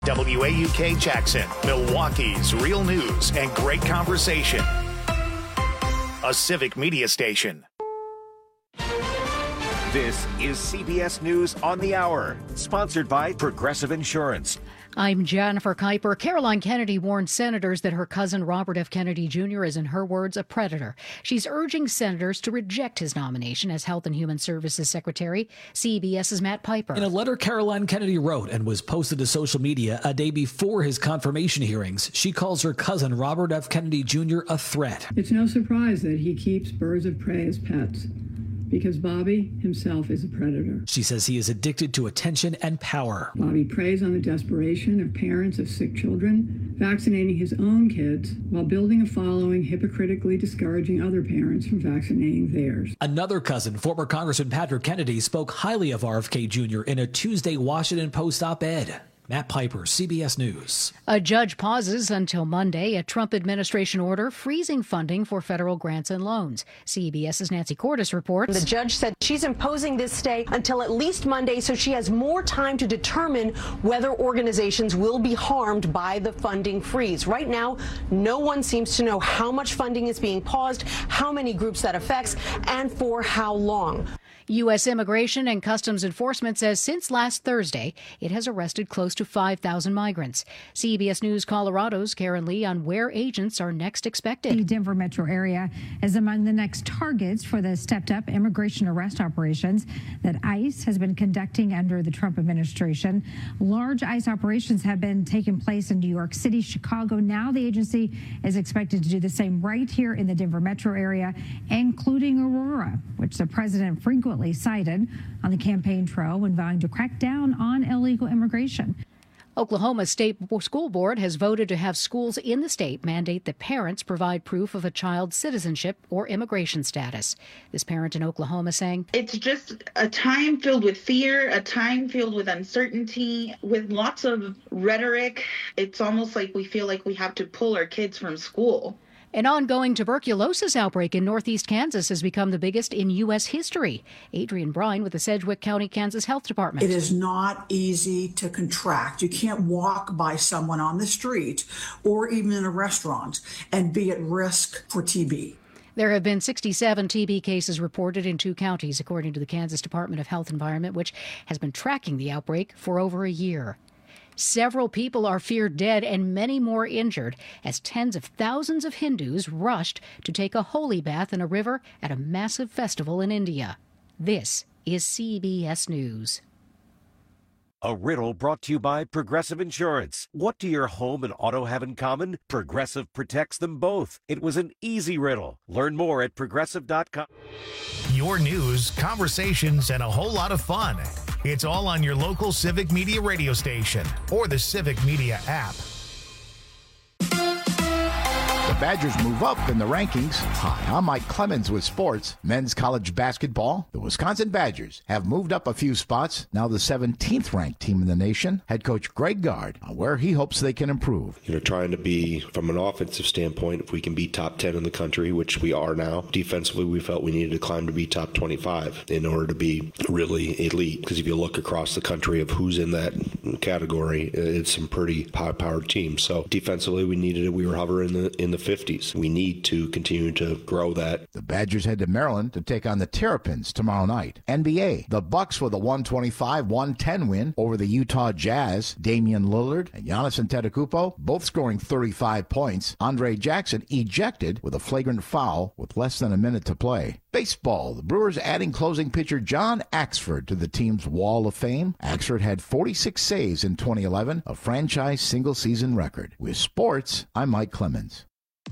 WAUK Jackson, Milwaukee's real news and great conversation. A civic media station. This is CBS News on the Hour, sponsored by Progressive Insurance. I'm Jennifer Kuiper. Caroline Kennedy warned senators that her cousin Robert F. Kennedy Jr. is, in her words, a predator. She's urging senators to reject his nomination as Health and Human Services Secretary. CBS's Matt Piper. In a letter Caroline Kennedy wrote and was posted to social media a day before his confirmation hearings, she calls her cousin Robert F. Kennedy Jr. a threat. It's no surprise that he keeps birds of prey as pets, because Bobby himself is a predator. She says he is addicted to attention and power. Bobby preys on the desperation of parents of sick children, vaccinating his own kids while building a following, hypocritically discouraging other parents from vaccinating theirs. Another cousin, former Congressman Patrick Kennedy, spoke highly of RFK Jr. in a Tuesday Washington Post op-ed. Matt Piper, CBS News. A judge pauses until Monday a Trump administration order freezing funding for federal grants and loans. CBS's Nancy Cordes reports. The judge said she's imposing this stay until at least Monday, so she has more time to determine whether organizations will be harmed by the funding freeze. Right now, no one seems to know how much funding is being paused, how many groups that affects, and for how long. U.S. Immigration and Customs Enforcement says since last Thursday, it has arrested close to 5,000 migrants. CBS News Colorado's Karen Lee on where agents are next expected. The Denver metro area is among the next targets for the stepped-up immigration arrest operations that ICE has been conducting under the Trump administration. Large ICE operations have been taking place in New York City, Chicago. Now the agency is expected to do the same right here in the Denver metro area, including Aurora, which the president frequently cited on the campaign trail when vowing to crack down on illegal immigration. Oklahoma State School Board has voted to have schools in the state mandate that parents provide proof of a child's citizenship or immigration status. This parent in Oklahoma saying, "It's just a time filled with fear, a time filled with uncertainty, with lots of rhetoric. It's almost like we feel like we have to pull our kids from school." An ongoing tuberculosis outbreak in northeast Kansas has become the biggest in U.S. history. Adrienne Brine with the Sedgwick County, Kansas Health Department. It is not easy to contract. You can't walk by someone on the street or even in a restaurant and be at risk for TB. There have been 67 TB cases reported in 2 counties, according to the Kansas Department of Health and Environment, which has been tracking the outbreak for over a year. Several people are feared dead and many more injured as tens of thousands of Hindus rushed to take a holy bath in a river at a massive festival in India. This is CBS News. A riddle brought to you by Progressive Insurance. What do your home and auto have in common? Progressive protects them both. It was an easy riddle. Learn more at Progressive.com. Your news, conversations, and a whole lot of fun. It's all on your local Civic Media radio station or the Civic Media app. The Badgers move up in the rankings. Hi, I'm Mike Clemens with sports. Men's college basketball. The Wisconsin Badgers have moved up a few spots. Now the 17th ranked team in the nation. Head coach Greg Gard on where he hopes they can improve. Trying to be, from an offensive standpoint, if we can be top 10 in the country, which we are now. Defensively, we felt we needed to climb to be top 25 in order to be really elite. Because if you look across the country of who's in that category, it's some pretty high-powered teams. So defensively, we were hovering in the 50s. We need to continue to grow that. The Badgers head to Maryland to take on the Terrapins tomorrow night. NBA, the Bucks with a 125-110 win over the Utah Jazz. Damian Lillard and Giannis Antetokounmpo both scoring 35 points. Andre Jackson ejected with a flagrant foul with less than a minute to play. Baseball, the Brewers adding closing pitcher John Axford to the team's Wall of Fame. Axford had 46 saves in 2011, a franchise single-season record. With sports, I'm Mike Clemens.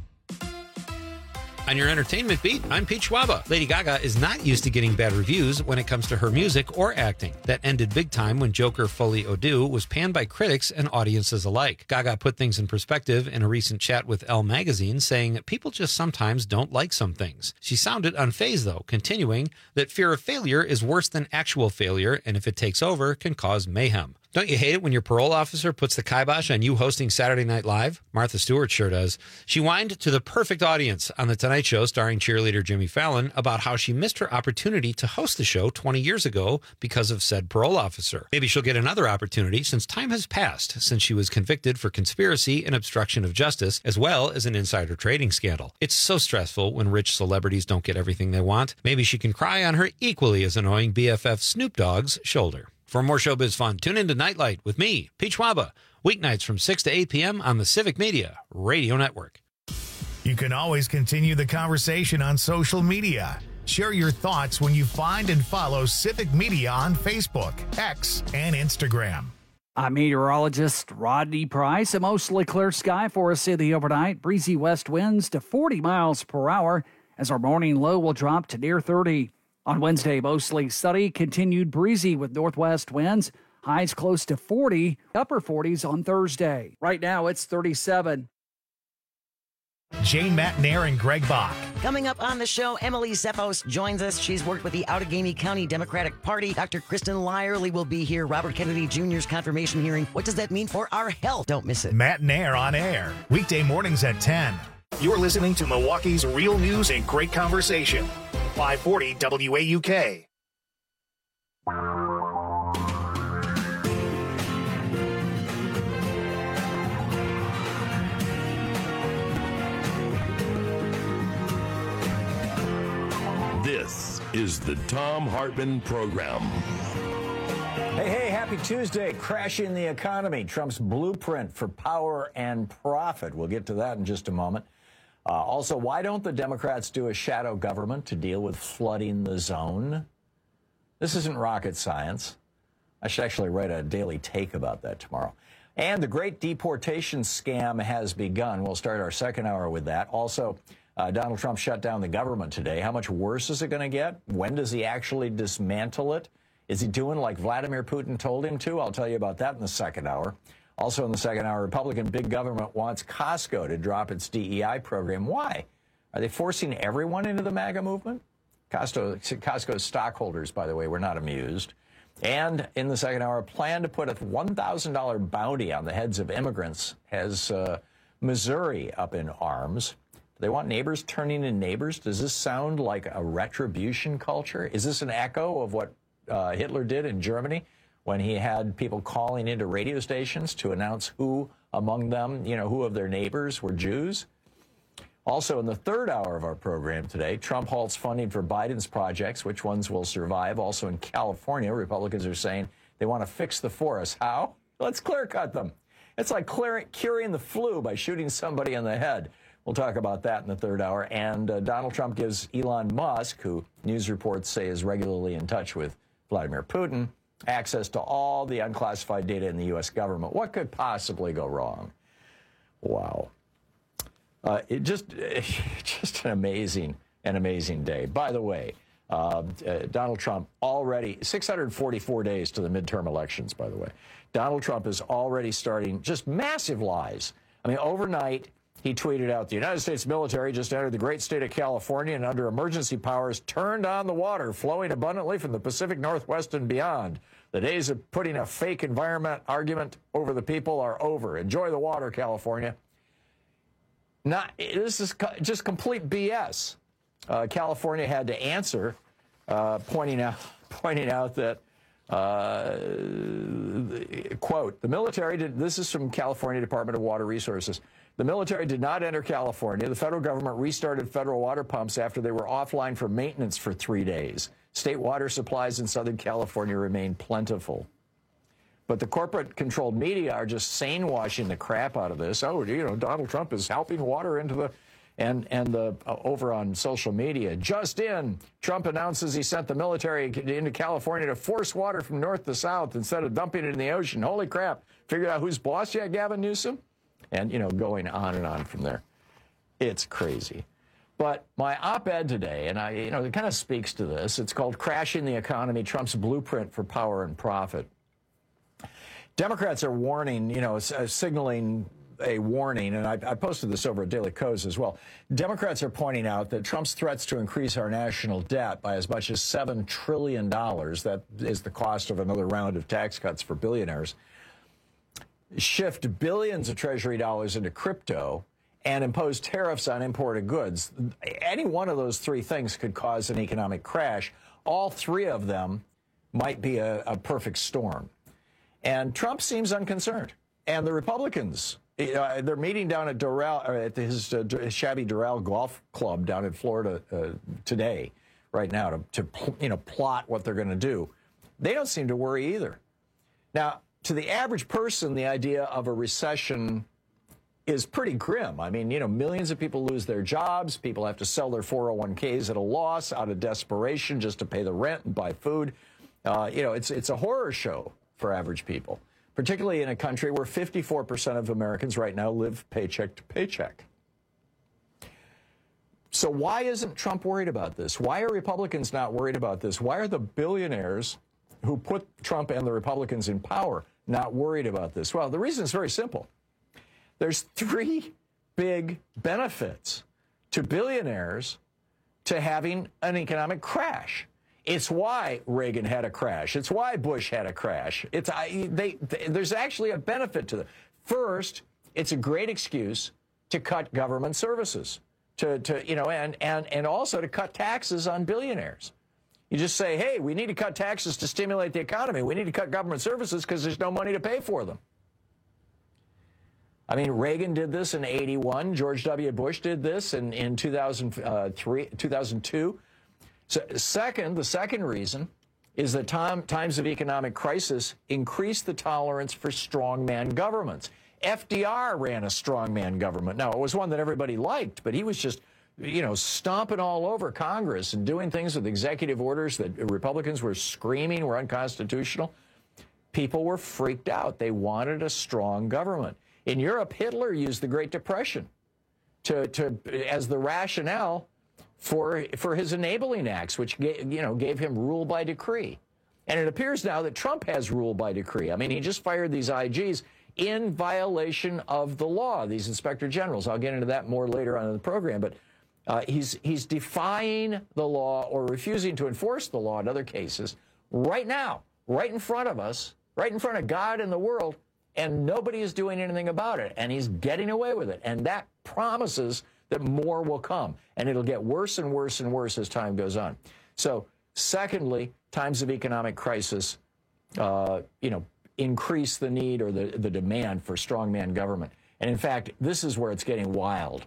On your entertainment beat, I'm Pete Schwaba. Lady Gaga is not used to getting bad reviews when it comes to her music or acting. That ended big time when Joker Folie à Deux was panned by critics and audiences alike. Gaga put things in perspective in a recent chat with Elle magazine, saying people just sometimes don't like some things. She sounded unfazed, though, continuing that fear of failure is worse than actual failure, and if it takes over, can cause mayhem. Don't you hate it when your parole officer puts the kibosh on you hosting Saturday Night Live? Martha Stewart sure does. She whined to the perfect audience on The Tonight Show starring cheerleader Jimmy Fallon about how she missed her opportunity to host the show 20 years ago because of said parole officer. Maybe she'll get another opportunity since time has passed since she was convicted for conspiracy and obstruction of justice, as well as an insider trading scandal. It's so stressful when rich celebrities don't get everything they want. Maybe she can cry on her equally as annoying BFF Snoop Dogg's shoulder. For more showbiz fun, tune in to Nightlight with me, Peach Waba, weeknights from 6 to 8 p.m. on the Civic Media Radio Network. You can always continue the conversation on social media. Share your thoughts when you find and follow Civic Media on Facebook, X, and Instagram. I'm meteorologist Rodney Price. A mostly clear sky for us in the overnight. Breezy west winds to 40 miles per hour as our morning low will drop to near 30. On Wednesday, mostly sunny, continued breezy with northwest winds. Highs close to 40, upper 40s on Thursday. Right now, it's 37. Jane Matnair and Greg Bach. Coming up on the show, Emily Zephos joins us. She's worked with the Outagamie County Democratic Party. Dr. Kristen Lyerly will be here. Robert Kennedy Jr.'s confirmation hearing. What does that mean for our health? Don't miss it. Matnair on air, weekday mornings at 10. You're listening to Milwaukee's real news and great conversation. 540 WAUK. This is the Thom Hartmann Program. Hey, happy Tuesday. Crashing the economy, Trump's blueprint for power and profit. We'll get to that in just a moment. Also, why don't the Democrats do a shadow government to deal with flooding the zone? This isn't rocket science. I should actually write a daily take about that tomorrow. And the great deportation scam has begun. We'll start our second hour with that. Also, Donald Trump shut down the government today. How much worse is it going to get? When does he actually dismantle it? Is he doing like Vladimir Putin told him to? I'll tell you about that in the second hour. Also in the second hour, Republican big government wants Costco to drop its DEI program. Why? Are they forcing everyone into the MAGA movement? Costco's stockholders, by the way, were not amused. And in the second hour, a plan to put a $1,000 bounty on the heads of immigrants has Missouri up in arms. Do they want neighbors turning in neighbors? Does this sound like a retribution culture? Is this an echo of what Hitler did in Germany when he had people calling into radio stations to announce who among them, who of their neighbors were Jews? Also, in the third hour of our program today, Trump halts funding for Biden's projects. Which ones will survive? Also in California, Republicans are saying they want to fix the forests. How? Let's clear-cut them. It's like curing the flu by shooting somebody in the head. We'll talk about that in the third hour. And Donald Trump gives Elon Musk, who news reports say is regularly in touch with Vladimir Putin, access to all the unclassified data in the U.S. government. What could possibly go wrong? Wow. Just an amazing day. By the way, Donald Trump already, 644 days to the midterm elections, by the way. Donald Trump is already starting just massive lies. I mean, overnight, he tweeted out, the United States military just entered the great state of California and under emergency powers turned on the water flowing abundantly from the Pacific Northwest and beyond. The days of putting a fake environment argument over the people are over. Enjoy the water, California. This is just complete BS. California had to answer, pointing out that, quote, the military did, this is from California Department of Water Resources. The military did not enter California. The federal government restarted federal water pumps after they were offline for maintenance for 3 days. State water supplies in Southern California remain plentiful. But the corporate-controlled media are just sane-washing the crap out of this. Oh, Donald Trump is helping water into the... And over on social media, just in, Trump announces he sent the military into California to force water from north to south instead of dumping it in the ocean. Holy crap. Figured out who's boss yet, Gavin Newsom? And, going on and on from there. It's crazy. But my op-ed today, and it kind of speaks to this. It's called Crashing the Economy, Trump's Blueprint for Power and Profit. Democrats are warning, signaling a warning, and I posted this over at Daily Kos as well. Democrats are pointing out that Trump's threats to increase our national debt by as much as $7 trillion, that is the cost of another round of tax cuts for billionaires, shift billions of Treasury dollars into crypto, and impose tariffs on imported goods. Any one of those three things could cause an economic crash. All three of them might be a perfect storm. And Trump seems unconcerned. And the Republicans, they're meeting down at Doral, at his shabby Doral Golf Club down in Florida today, right now, to plot what they're going to do. They don't seem to worry either. Now, to the average person, the idea of a recession is pretty grim. I mean, millions of people lose their jobs. People have to sell their 401ks at a loss out of desperation just to pay the rent and buy food. It's a horror show for average people, particularly in a country where 54% of Americans right now live paycheck to paycheck. So why isn't Trump worried about this? Why are Republicans not worried about this? Why are the billionaires who put Trump and the Republicans in power not worried about this? Well, the reason is very simple. There's three big benefits to billionaires to having an economic crash. It's why Reagan had a crash. It's why Bush had a crash. There's actually a benefit to them. First, it's a great excuse to cut government services, and also to cut taxes on billionaires. You just say, hey, we need to cut taxes to stimulate the economy. We need to cut government services because there's no money to pay for them. I mean, Reagan did this in 81. George W. Bush did this in 2002. So the second reason is that times of economic crisis increase the tolerance for strongman governments. FDR ran a strongman government. Now, it was one that everybody liked, but he was just, stomping all over Congress and doing things with executive orders that Republicans were screaming were unconstitutional. People were freaked out. They wanted a strong government. In Europe, Hitler used the Great Depression as the rationale for his enabling acts, which gave him rule by decree. And it appears now that Trump has rule by decree. I mean, he just fired these IGs in violation of the law, these inspector generals. I'll get into that more later on in the program, but he's defying the law or refusing to enforce the law in other cases right now, right in front of us, right in front of God and the world, and nobody is doing anything about it, and he's getting away with it. And that promises that more will come, and it'll get worse and worse and worse as time goes on. So, secondly, times of economic crisis, increase the need or the demand for strongman government. And in fact, this is where it's getting wild.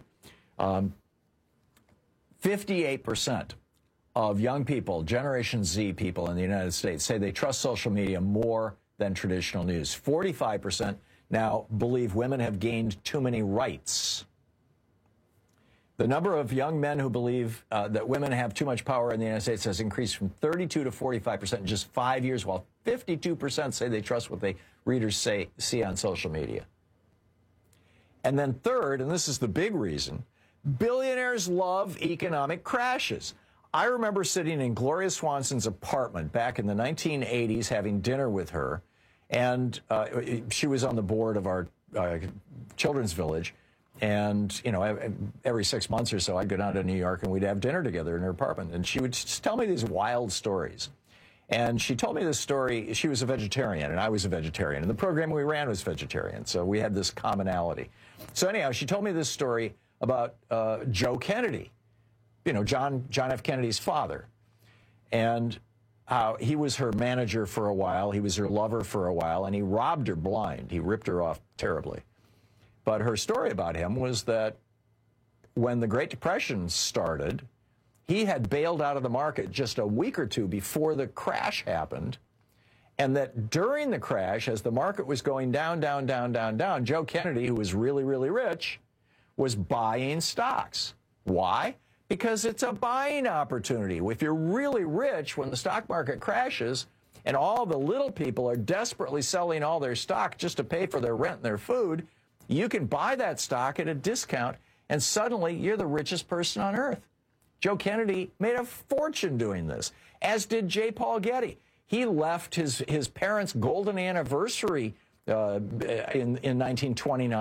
58% of young people, Generation Z people in the United States, say they trust social media more than traditional news. 45% now believe women have gained too many rights. The number of young men who believe that women have too much power in the United States has increased from 32 to 45% in just 5 years, while 52% say they trust what readers see on social media. And then third, and this is the big reason, billionaires love economic crashes. I remember sitting in Gloria Swanson's apartment back in the 1980s having dinner with her, and she was on the board of our children's village. And, every 6 months or so, I'd go down to New York and we'd have dinner together in her apartment. And she would just tell me these wild stories. And she told me this story. She was a vegetarian and I was a vegetarian. And the program we ran was vegetarian. So we had this commonality. So anyhow, she told me this story about Joe Kennedy, John F. Kennedy's father. And how he was her manager for a while. He was her lover for a while. And he robbed her blind. He ripped her off terribly. But her story about him was that when the Great Depression started, he had bailed out of the market just a week or two before the crash happened. And that during the crash, as the market was going down, Joe Kennedy, who was really, really rich, was buying stocks. Why? Because it's a buying opportunity. If you're really rich, when the stock market crashes and all the little people are desperately selling all their stock just to pay for their rent and their food, you can buy that stock at a discount, and suddenly you're the richest person on earth. Joe Kennedy made a fortune doing this, as did J. Paul Getty. He left his parents' golden anniversary in 1929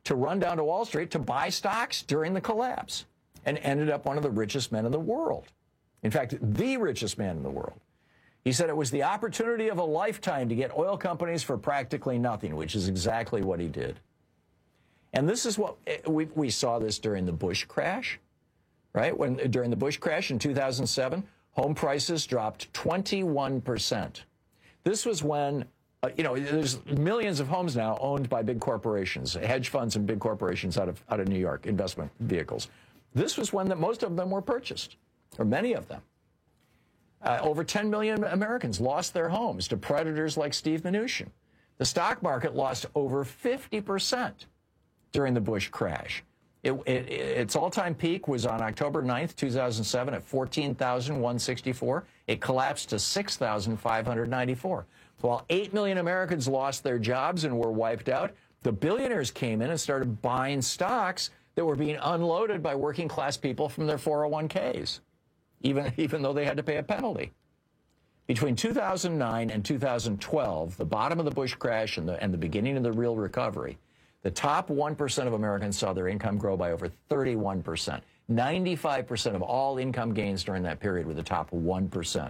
to run down to Wall Street to buy stocks during the collapse and ended up one of the richest men in the world. In fact, the richest man in the world. He said it was the opportunity of a lifetime to get oil companies for practically nothing, which is exactly what he did. And this is what we saw this during the Bush crash, right? During the Bush crash in 2007, home prices dropped 21%. This was when, there's millions of homes now owned by big corporations, hedge funds and big corporations out of New York, investment vehicles. This was when most of them were purchased, or many of them. Over 10 million Americans lost their homes to predators like Steve Mnuchin. The stock market lost over 50% during the Bush crash. Its all-time peak was on October 9th, 2007 at 14,164. It collapsed to 6,594. While 8 million Americans lost their jobs and were wiped out, the billionaires came in and started buying stocks that were being unloaded by working-class people from their 401ks. Even though they had to pay a penalty. Between 2009 and 2012, the bottom of the Bush crash and the beginning of the real recovery, the top 1% of Americans saw their income grow by over 31%. 95% of all income gains during that period were the top 1%.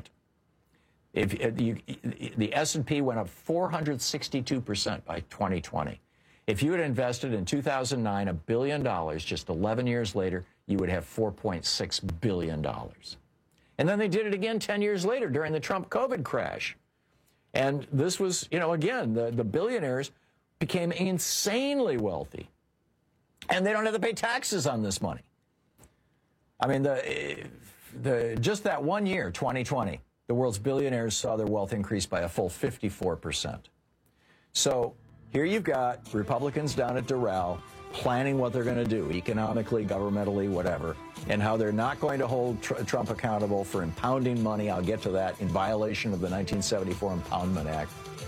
The S&P went up 462% by 2020. If you had invested in 2009 $1 billion, just 11 years later, you would have $4.6 billion. And then they did it again 10 years later during the Trump COVID crash. And this was, again, the billionaires became insanely wealthy. And they don't have to pay taxes on this money. I mean, just that 1 year, 2020, the world's billionaires saw their wealth increase by a full 54%. So here you've got Republicans down at Doral planning what they're going to do, economically, governmentally, whatever, and how they're not going to hold Trump accountable for impounding money. I'll get to that, in violation of the 1974 Impoundment Act.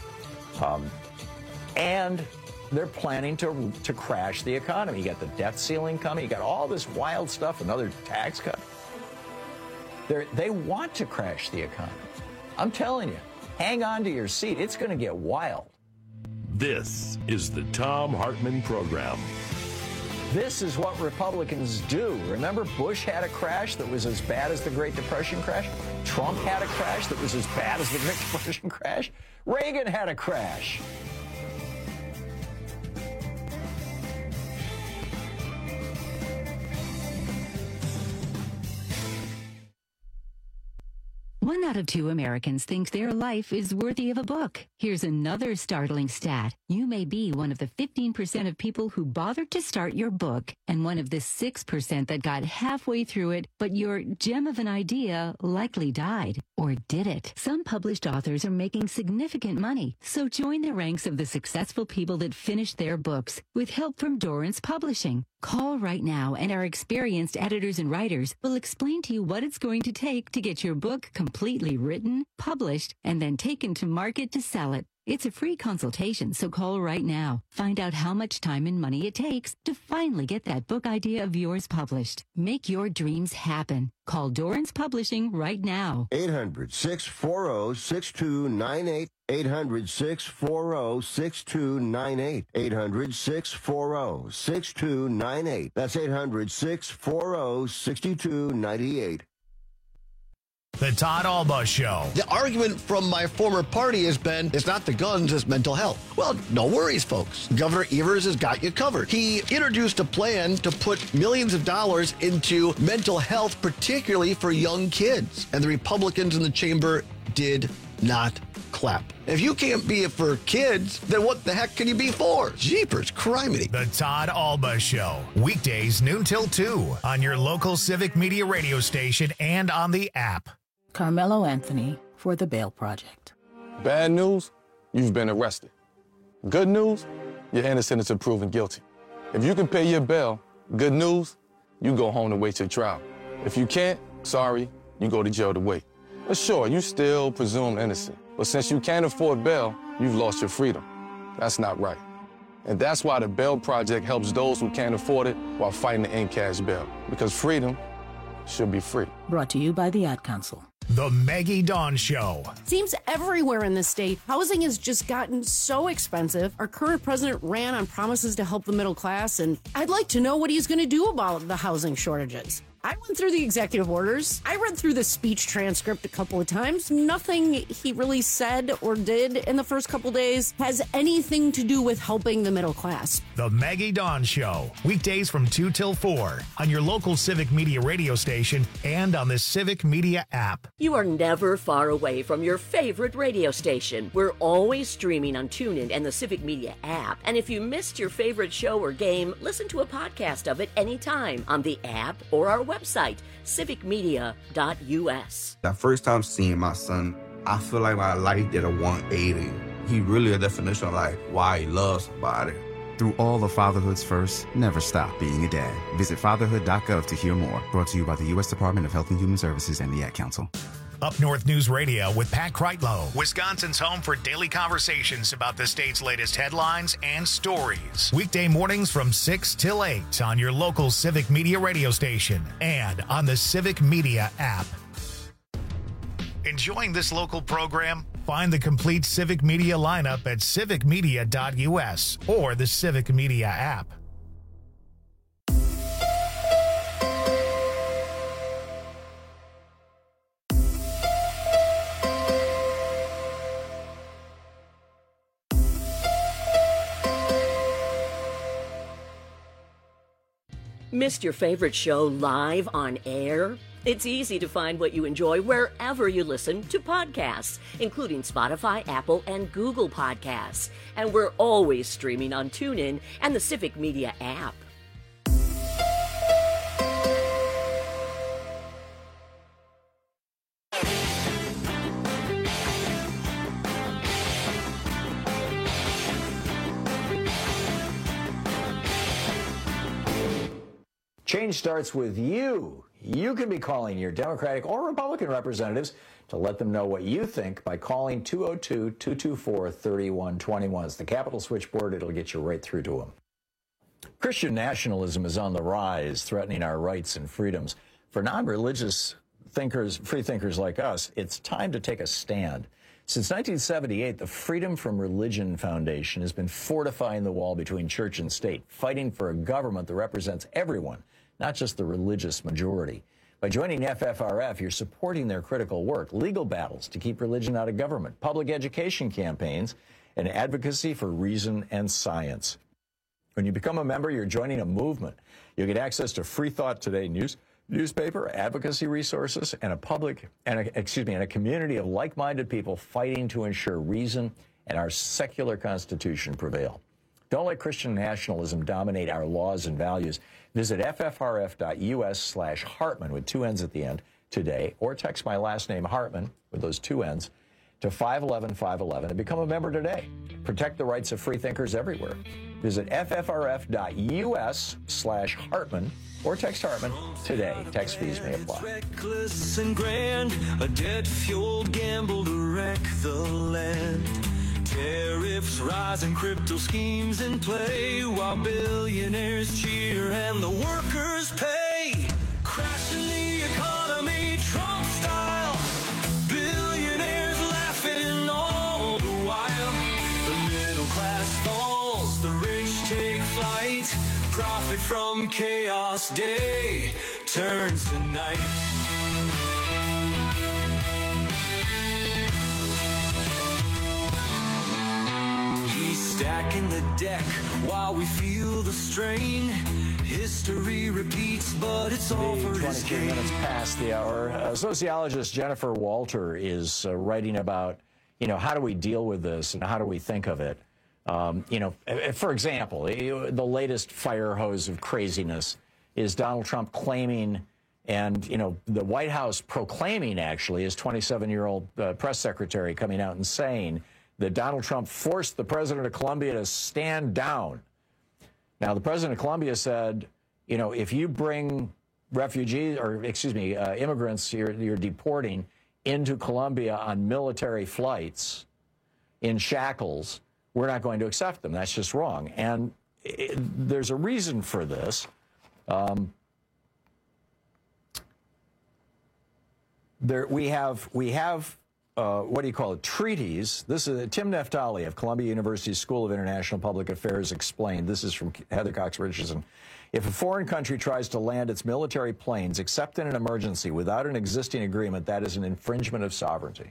And they're planning to crash the economy. You got the debt ceiling coming. You got all this wild stuff, another tax cut. They want to crash the economy. I'm telling you, hang on to your seat. It's going to get wild. This is the Thom Hartmann Program. This is what Republicans do. Remember, Bush had a crash that was as bad as the Great Depression crash? Trump had a crash that was as bad as the Great Depression crash? Reagan had a crash. One out of 2 Americans think their life is worthy of a book. Here's another startling stat. You may be one of the 15% of people who bothered to start your book, and one of the 6% that got halfway through it, but your gem of an idea likely died. Or did it? Some published authors are making significant money, so join the ranks of the successful people that finished their books with help from Dorrance Publishing. Call right now, and our experienced editors and writers will explain to you what it's going to take to get your book completely written, published, and then taken to market to sell it. It's a free consultation, so call right now. Find out how much time and money it takes to finally get that book idea of yours published. Make your dreams happen. Call Dorrance Publishing right now. 800-640-6298. 800-640-6298. 800-640-6298. That's 800-640-6298. The Todd Alba Show. The argument from my former party has been, it's not the guns, it's mental health. Well, no worries, folks. Governor Evers has got you covered. He introduced a plan to put millions of dollars into mental health, particularly for young kids. And the Republicans in the chamber did not clap. If you can't be it for kids, then what the heck can you be for? Jeepers, criminy. The Todd Alba Show. Weekdays noon till 2 on your local Civic Media radio station and on the app. Carmelo Anthony for the Bail Project. Bad news, you've been arrested. Good news, you're innocent until proven guilty. If you can pay your bail, good news, you go home to wait your trial. If you can't, sorry, you go to jail to wait. But sure, you still presumed innocent. But since you can't afford bail, you've lost your freedom. That's not right. And that's why the Bail Project helps those who can't afford it while fighting to end cash bail. Because freedom should be free. Brought to you by the Ad Council. The Maggie Dawn Show. Seems everywhere in the state, housing has just gotten so expensive. Our current president ran on promises to help the middle class, and I'd like to know what he's going to do about the housing shortages. I went through the executive orders. I read through the speech transcript a couple of times. Nothing he really said or did in the first couple days has anything to do with helping the middle class. The Maggie Dawn Show. Weekdays from 2 till 4 on your local Civic Media radio station and on the Civic Media app. You are never far away from your favorite radio station. We're always streaming on TuneIn and the Civic Media app. And if you missed your favorite show or game, listen to a podcast of it anytime on the app or our website, civicmedia.us. That first time seeing my son, I feel like my life did a 180. He really a definition of like why he loves somebody. Through all of fatherhood's first, never stop being a dad. Visit fatherhood.gov to hear more. Brought to you by the U.S. Department of Health and Human Services and the Ad Council. Up North News Radio with Pat Kreitlow, Wisconsin's home for daily conversations about the state's latest headlines and stories. Weekday mornings from 6 till 8 on your local Civic Media radio station and on the Civic Media app. Enjoying this local program? Find the complete Civic Media lineup at civicmedia.us or the Civic Media app. Missed your favorite show live on air? It's easy to find what you enjoy wherever you listen to podcasts, including Spotify, Apple, and Google Podcasts. And we're always streaming on TuneIn and the Civic Media app. Change starts with you. You can be calling your Democratic or Republican representatives to let them know what you think by calling 202-224-3121. It's the Capitol switchboard. It'll get you right through to them. Christian nationalism is on the rise, threatening our rights and freedoms. For non-religious thinkers, free thinkers like us, it's time to take a stand. Since 1978, the Freedom from Religion Foundation has been fortifying the wall between church and state, fighting for a government that represents everyone, not just the religious majority. By joining FFRF, you're supporting their critical work, legal battles to keep religion out of government, public education campaigns, and advocacy for reason and science. When you become a member, you're joining a movement. You'll get access to Free Thought Today newspaper, advocacy resources, and a community of like-minded people fighting to ensure reason and our secular Constitution prevail. Don't let Christian nationalism dominate our laws and values. Visit ffrf.us/Hartman with 2 N's at the end today, or text my last name Hartman with those 2 N's to 511-511 and become a member today. Protect the rights of free thinkers everywhere. Visit ffrf.us/Hartman or text Hartman today. Text fees may apply. Reckless and grand, a debt-fueled gamble to wreck the land. Tariffs rise and crypto schemes in play, while billionaires cheer and the workers pay. Crashing the economy, Trump style. Billionaires laughing all the while. The middle class falls, the rich take flight. Profit from chaos, day turns to night. Stacking the deck while we feel the strain. History repeats, but it's all for his gain. 23 minutes past the hour. Sociologist Jennifer Walter is writing about, how do we deal with this and how do we think of it? For example, the latest fire hose of craziness is Donald Trump claiming and, the White House proclaiming, actually, his 27-year-old press secretary coming out and saying that Donald Trump forced the president of Colombia to stand down. Now, the president of Colombia said, if you bring immigrants you're deporting into Colombia on military flights in shackles, we're not going to accept them. That's just wrong. And there's a reason for we have what do you call it? Treaties. This is Tim Neftali of Columbia University's School of International Public Affairs explained. This is from Heather Cox Richardson. If a foreign country tries to land its military planes, except in an emergency, without an existing agreement, that is an infringement of sovereignty.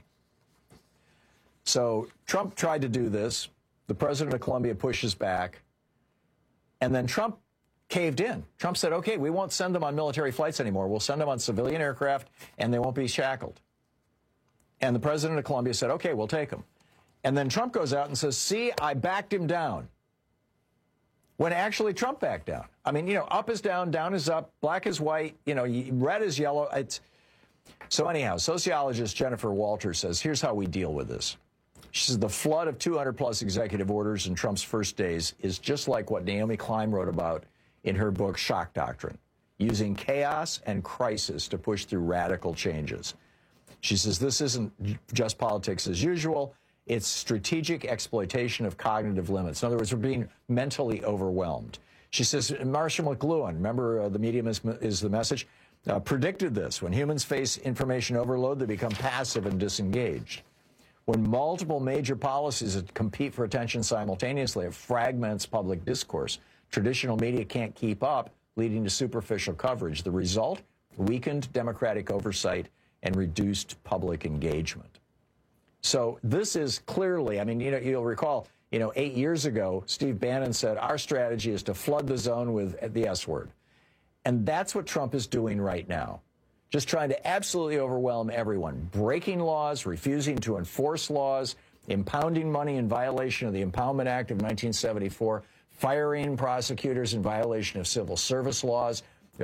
So Trump tried to do this. The president of Colombia pushes back. And then Trump caved in. Trump said, okay, we won't send them on military flights anymore. We'll send them on civilian aircraft, and they won't be shackled. And the president of Colombia said, okay, we'll take them. And then Trump goes out and says, see, I backed him down. When actually Trump backed down. I mean, up is down is up, black is white, red is yellow. So anyhow, sociologist Jennifer Walters says, here's how we deal with this. She says the flood of 200-plus executive orders in Trump's first days is just like what Naomi Klein wrote about in her book, Shock Doctrine, using chaos and crisis to push through radical changes. She says this isn't just politics as usual. It's strategic exploitation of cognitive limits. In other words, we're being mentally overwhelmed. She says Marshall McLuhan, remember the medium is the message, predicted this. When humans face information overload, they become passive and disengaged. When multiple major policies that compete for attention simultaneously, it fragments public discourse. Traditional media can't keep up, leading to superficial coverage. The result? Weakened democratic oversight and reduced public engagement. So this is clearly, I mean, you'll recall, 8 years ago, Steve Bannon said, our strategy is to flood the zone with the S word. And that's what Trump is doing right now. Just trying to absolutely overwhelm everyone, breaking laws, refusing to enforce laws, impounding money in violation of the Impoundment Act of 1974, firing prosecutors in violation of civil service laws.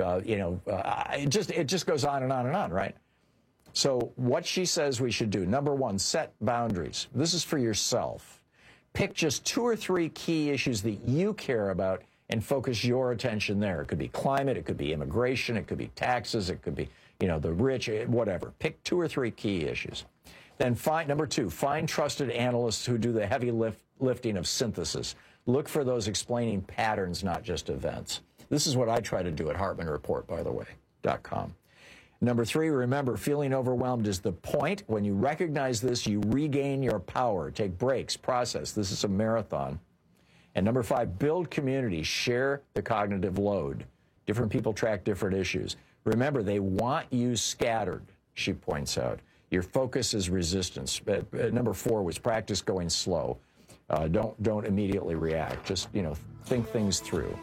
It just goes on and on and on, right? So what she says we should do, number one, set boundaries. This is for yourself. Pick just 2 or 3 key issues that you care about and focus your attention there. It could be climate, it could be immigration, it could be taxes, it could be, the rich, whatever. Pick 2 or 3 key issues. Then number 2, find trusted analysts who do the heavy lifting of synthesis. Look for those explaining patterns, not just events. This is what I try to do at Hartman Report, by the way, .com. Number 3, remember, feeling overwhelmed is the point. When you recognize this, you regain your power. Take breaks, process. This is a marathon. And number 5, build community. Share the cognitive load. Different people track different issues. Remember, they want you scattered, she points out. Your focus is resistance. Number 4 was practice going slow. Don't immediately react. Just, think things through.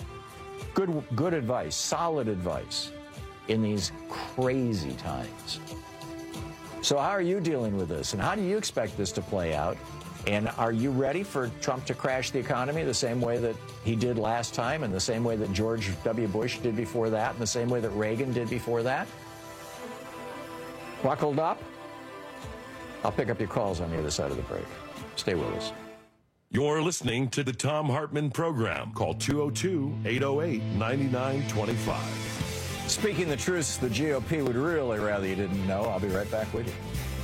Good advice, solid advice in these crazy times. So how are you dealing with this? And how do you expect this to play out? And are you ready for Trump to crash the economy the same way that he did last time, and the same way that George W. Bush did before that, and the same way that Reagan did before that? Buckled up? I'll pick up your calls on the other side of the break. Stay with us. You're listening to the Thom Hartmann Program. Call 202-808-9925. Speaking the truth, the GOP would really rather you didn't know. I'll be right back with you.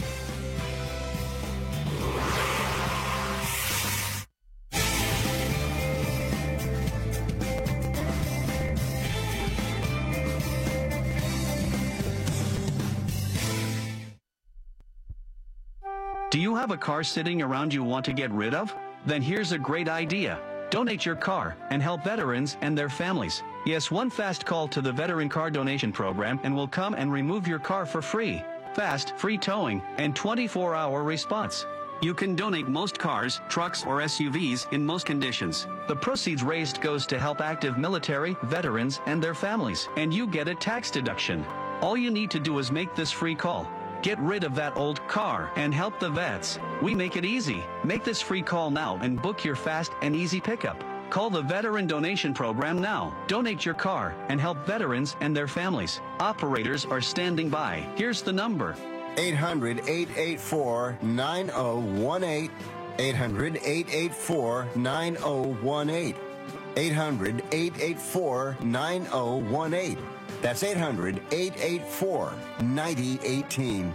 Do you have a car sitting around you want to get rid of? Then here's a great idea. Donate your car and help veterans and their families. Yes, one fast call to the Veteran Car Donation Program and we'll come and remove your car for free. Fast, free towing, and 24-hour response. You can donate most cars, trucks, or SUVs in most conditions. The proceeds raised goes to help active military, veterans, and their families. And you get a tax deduction. All you need to do is make this free call. Get rid of that old car and help the vets. We make it easy. Make this free call now and book your fast and easy pickup. Call the Veteran Donation Program now. Donate your car and help veterans and their families. Operators are standing by. Here's the number. 800-884-9018. 800-884-9018. 800-884-9018. That's 800-884-9018.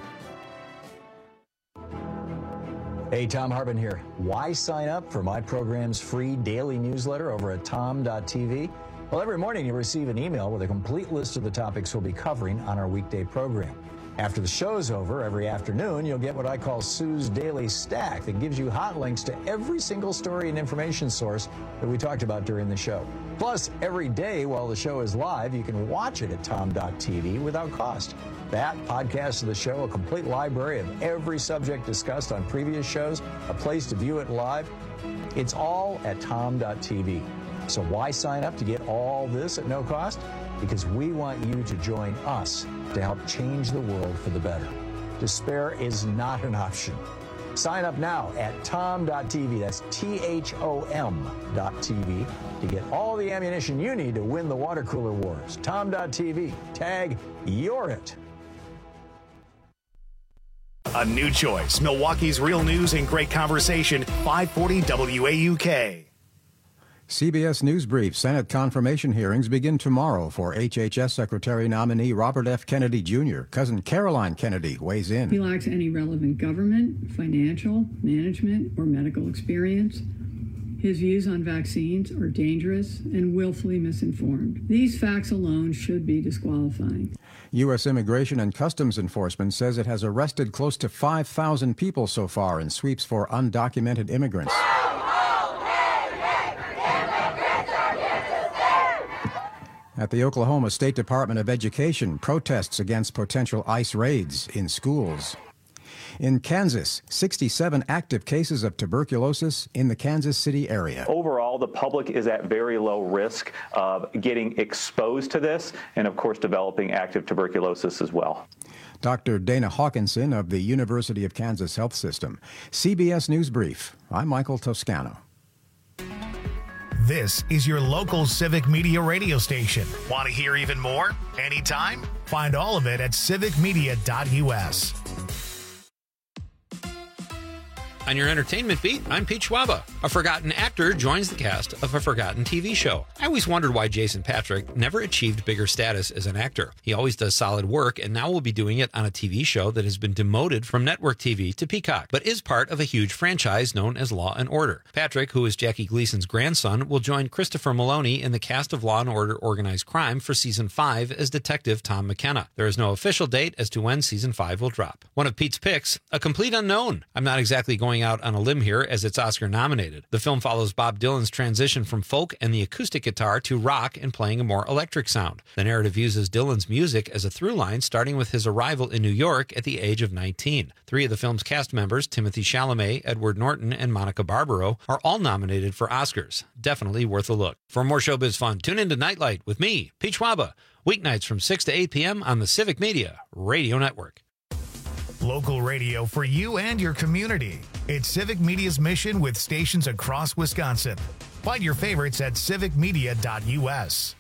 Hey, Thom Hartmann here. Why sign up for my program's free daily newsletter over at tom.tv? Well, every morning you'll receive an email with a complete list of the topics we'll be covering on our weekday program. After the show's over, every afternoon, you'll get what I call Sue's Daily Stack that gives you hot links to every single story and information source that we talked about during the show. Plus, every day while the show is live, you can watch it at tom.tv without cost. That, podcast of the show, a complete library of every subject discussed on previous shows, a place to view it live. It's all at tom.tv. So why sign up to get all this at no cost? Because we want you to join us to help change the world for the better. Despair is not an option. Sign up now at tom.tv, that's THOM.tv, to get all the ammunition you need to win the water cooler wars. Tom.tv, tag You're It. A new choice, Milwaukee's real news and great conversation, 540 WAUK. CBS News Brief. Senate confirmation hearings begin tomorrow for HHS Secretary nominee Robert F. Kennedy Jr. Cousin Caroline Kennedy weighs in. He lacks any relevant government, financial, management, or medical experience. His views on vaccines are dangerous and willfully misinformed. These facts alone should be disqualifying. U.S. Immigration and Customs Enforcement says it has arrested close to 5,000 people so far in sweeps for undocumented immigrants. At the Oklahoma State Department of Education, protests against potential ICE raids in schools. In Kansas, 67 active cases of tuberculosis in the Kansas City area. Overall, the public is at very low risk of getting exposed to this and, of course, developing active tuberculosis as well. Dr. Dana Hawkinson of the University of Kansas Health System. CBS News Brief. I'm Michael Toscano. This is your local civic media radio station. Want to hear even more? Anytime? Find all of it at civicmedia.us. On your entertainment beat, I'm Pete Schwaba. A forgotten actor joins the cast of a forgotten TV show. I always wondered why Jason Patric never achieved bigger status as an actor. He always does solid work, and now will be doing it on a TV show that has been demoted from network TV to Peacock, but is part of a huge franchise known as Law & Order. Patrick, who is Jackie Gleason's grandson, will join Christopher Maloney in the cast of Law & Order Organized Crime for Season 5 as Detective Tom McKenna. There is no official date as to when Season 5 will drop. One of Pete's picks, a complete unknown. I'm not exactly going out on a limb here as it's Oscar nominated. The film follows Bob Dylan's transition from folk and the acoustic guitar to rock and playing a more electric sound. The narrative uses Dylan's music as a through line, starting with his arrival in New York at the age of 19. 3 of the film's cast members, Timothée Chalamet, Edward Norton, and Monica Barbaro, are all nominated for Oscars. Definitely worth a look. For more showbiz fun, tune into Nightlight with me, Pete Schwaba, weeknights from 6 to 8 p.m. on the Civic Media Radio Network. Local radio for you and your community. It's Civic Media's mission with stations across Wisconsin. Find your favorites at civicmedia.us.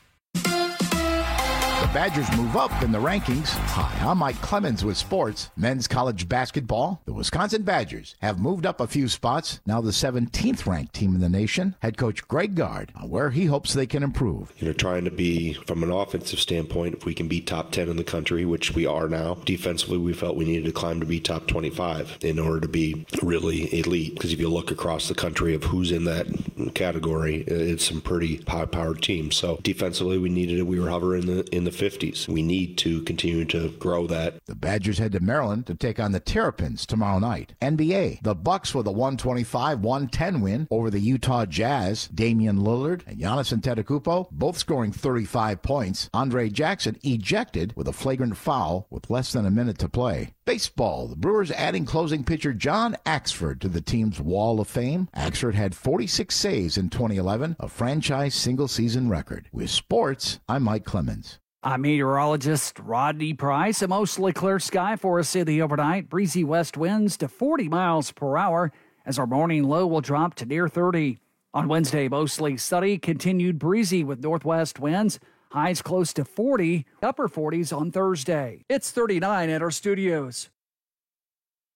The Badgers move up in the rankings. Hi, I'm Mike Clemens with sports. Men's college basketball. The Wisconsin Badgers have moved up a few spots. Now the 17th ranked team in the nation. Head coach Greg Gard on where he hopes they can improve. Trying to be, from an offensive standpoint, if we can be top 10 in the country, which we are now. Defensively, we felt we needed to climb to be top 25 in order to be really elite. Because if you look across the country of who's in that category, it's some pretty high-powered teams. So defensively, we were hovering in the 50s. We need to continue to grow that. The Badgers head to Maryland to take on the Terrapins tomorrow night. NBA, the Bucks with a 125-110 win over the Utah Jazz. Damian Lillard and Giannis Antetokounmpo both scoring 35 points. Andre Jackson ejected with a flagrant foul with less than a minute to play. Baseball, the Brewers adding closing pitcher John Axford to the team's Wall of Fame. Axford had 46 saves in 2011, a franchise single-season record. With sports, I'm Mike Clemens. I'm meteorologist Rodney Price. A mostly clear sky for us in the overnight. Breezy west winds to 40 miles per hour as our morning low will drop to near 30. On Wednesday, mostly sunny, continued breezy with northwest winds. Highs close to 40, upper 40s on Thursday. It's 39 at our studios.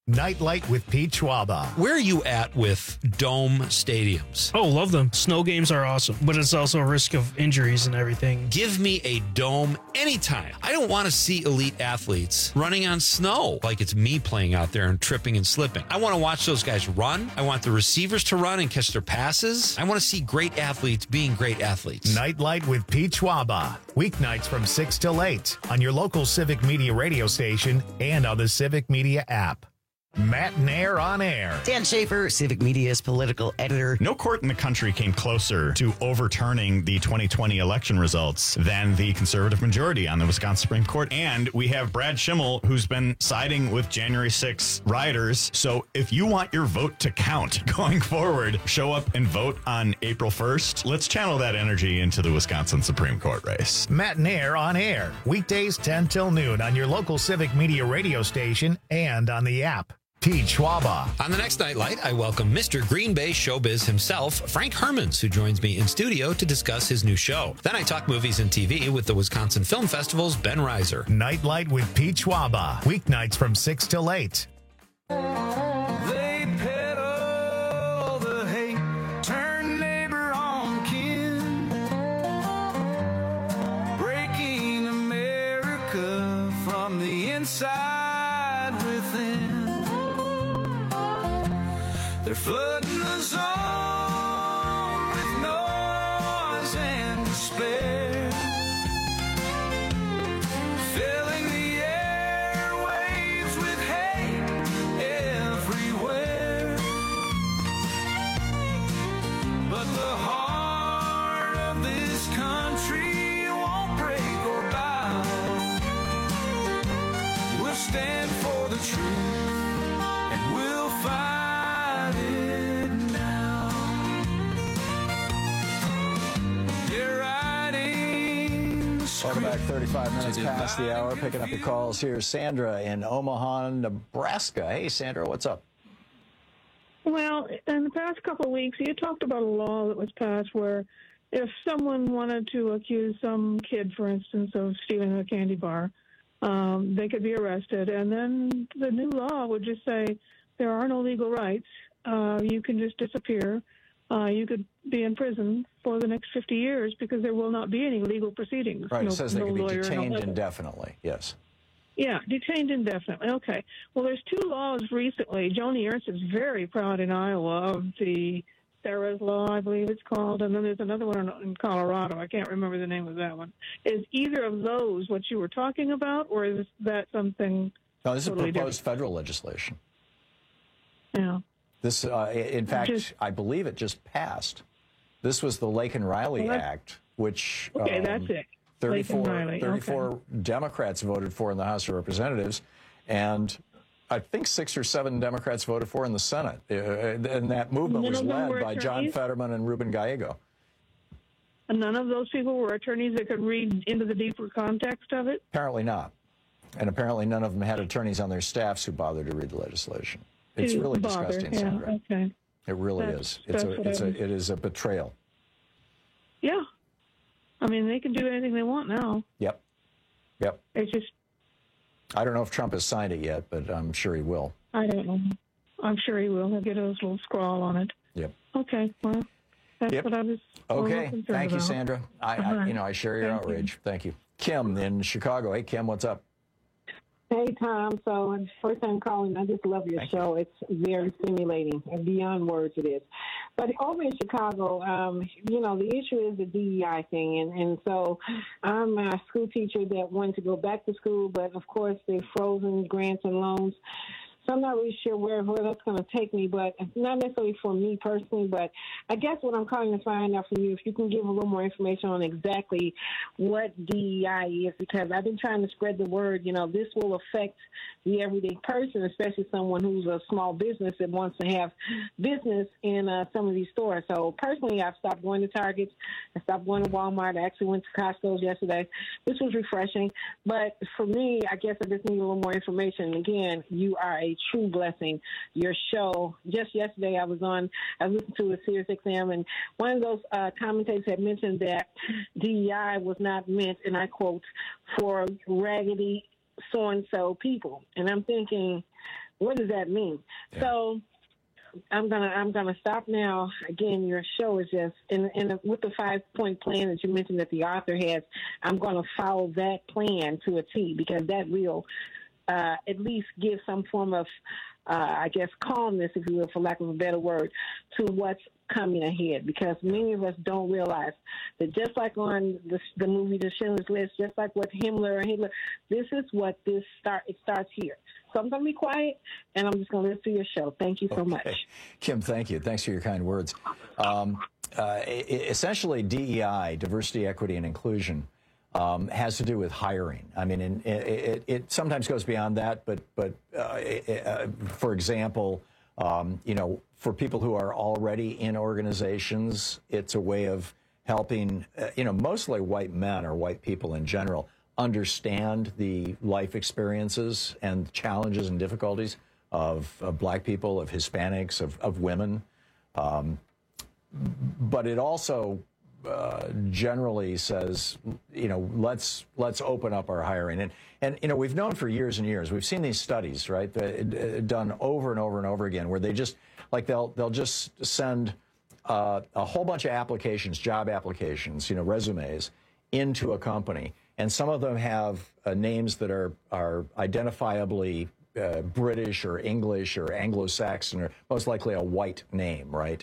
Nightlight with Pete Schwaba. Where are you at with dome stadiums? Oh, love them. Snow games are awesome, but it's also a risk of injuries and everything. Give me a dome anytime. I don't want to see elite athletes running on snow like it's me playing out there and tripping and slipping. I want to watch those guys run. I want the receivers to run and catch their passes. I want to see great athletes being great athletes. Nightlight with Pete Schwaba. Weeknights from 6 till 8 on your local Civic Media radio station and on the Civic Media app. Matt Nair on air. Dan Schaefer, Civic Media's political editor. No court in the country came closer to overturning the 2020 election results than the conservative majority on the Wisconsin Supreme Court. And we have Brad Schimmel, who's been siding with January 6 rioters. So if you want your vote to count going forward, show up and vote on April 1st. Let's channel that energy into the Wisconsin Supreme Court race. Matt Nair on air. Weekdays 10 till noon on your local Civic Media radio station and on the app. Pete Schwaba. On the next Nightlight, I welcome Mr. Green Bay showbiz himself, Frank Hermans, who joins me in studio to discuss his new show. Then I talk movies and TV with the Wisconsin Film Festival's Ben Reiser. Nightlight with Pete Schwaba. Weeknights from 6 till 8. They peddle the hate, turn neighbor on kin, breaking America from the inside within. They're flooding the zone with noise and despair, filling the airwaves with hate everywhere. But the heart of this country won't break or bow. We'll stand for the truth and we'll fight. Welcome back. 35 minutes past the hour. Picking up your calls here. Sandra in Omaha, Nebraska. Hey, Sandra, what's up? Well, in the past couple of weeks, you talked about a law that was passed where if someone wanted to accuse some kid, for instance, of stealing a candy bar, they could be arrested. And then the new law would just say there are no legal rights. You can just disappear. You could be in prison for the next 50 years because there will not be any legal proceedings. Right, it says they can be detained indefinitely, yes. Yeah, detained indefinitely. Okay. Well, there's two laws recently. Joni Ernst is very proud in Iowa of the Sarah's Law, I believe it's called, and then there's another one in Colorado. I can't remember the name of that one. Is either of those what you were talking about, or is that something No, this totally is proposed different? federal legislation. Yeah. This, in fact, I believe it just passed. This was the Lake and Riley Act, which Okay, that's it. 34 Democrats voted for in the House of Representatives, and I think 6 or 7 Democrats voted for in the Senate. And that movement was led by John Fetterman and Ruben Gallego. And none of those people were attorneys that could read into the deeper context of it? Apparently not. And apparently none of them had attorneys on their staffs who bothered to read the legislation. It's really disgusting, Sandra. Okay. It really is. It is a betrayal. Yeah. I mean, they can do anything they want now. Yep. Yep. It's just, I don't know if Trump has signed it yet, but I'm sure he will. I don't know. I'm sure he will. He'll get a little scrawl on it. Yep. Okay. Well, that's what I was Okay. concerned Thank you, about. Sandra. I share your outrage. Thank you. Kim in Chicago. Hey, Kim, what's up? Hey, Tom. So, first time calling. I just love your show. It's very stimulating and beyond words it is. But over in Chicago, the issue is the DEI thing. And so I'm a school teacher that wanted to go back to school, but of course they've frozen grants and loans. So I'm not really sure where that's going to take me, but not necessarily for me personally, but I guess what I'm calling to find out from you, if you can give a little more information on exactly what DEI is, because I've been trying to spread the word, this will affect the everyday person, especially someone who's a small business that wants to have business in some of these stores. So personally, I've stopped going to Target. I stopped going to Walmart. I actually went to Costco's yesterday. This was refreshing. But for me, I guess I just need a little more information. Again, you are a true blessing. Your show, just yesterday I listened to a Sirius XM, and one of those commentators had mentioned that DEI was not meant, and I quote, for raggedy so-and-so people. And I'm thinking, what does that mean? Yeah. So I'm gonna stop now. Again, your show is just with the 5-point plan that you mentioned that the author has. I'm going to follow that plan to a T, because that will at least give some form of I guess calmness, if you will, for lack of a better word, to what's coming ahead. Because many of us don't realize that, just like on the movie The Schindler's List, just like with Himmler, this is what it starts here. So I'm going to be quiet, and I'm just going to listen to your show. Thank you so much. Kim, thank you. Thanks for your kind words. Essentially, DEI, diversity, equity, and inclusion, has to do with hiring. I mean, it sometimes goes beyond that, but for example, for people who are already in organizations, it's a way of helping, mostly white men or white people in general, understand the life experiences and challenges and difficulties of black people, of Hispanics, of women. But it also generally says, let's open up our hiring. And we've known for years and years, we've seen these studies, right, done over and over and over again, where they just, they'll just send a whole bunch of applications, job applications, resumes, into a company. And some of them have names that are identifiably British or English or Anglo-Saxon, or most likely a white name, right?